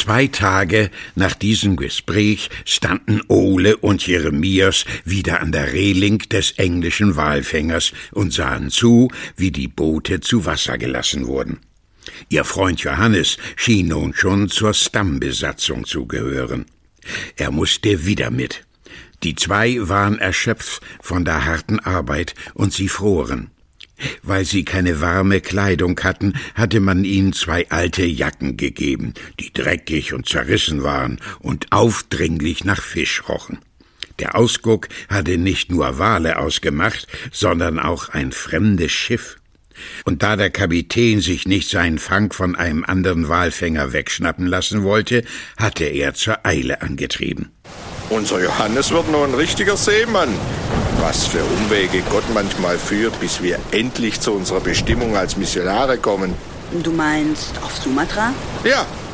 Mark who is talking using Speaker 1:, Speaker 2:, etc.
Speaker 1: 2 Tage nach diesem Gespräch standen Ole und Jeremias wieder an der Reling des englischen Walfängers und sahen zu, wie die Boote zu Wasser gelassen wurden. Ihr Freund Johannes schien nun schon zur Stammbesatzung zu gehören. Er musste wieder mit. Die 2 waren erschöpft von der harten Arbeit und sie froren. Weil sie keine warme Kleidung hatten, hatte man ihnen 2 alte Jacken gegeben, die dreckig und zerrissen waren und aufdringlich nach Fisch rochen. Der Ausguck hatte nicht nur Wale ausgemacht, sondern auch ein fremdes Schiff. Und da der Kapitän sich nicht seinen Fang von einem anderen Walfänger wegschnappen lassen wollte, hatte er zur Eile angetrieben.
Speaker 2: Unser Johannes wird nur ein richtiger Seemann. Was für Umwege Gott manchmal führt, bis wir endlich zu unserer Bestimmung als Missionare kommen.
Speaker 3: Du meinst auf Sumatra?
Speaker 2: Ja,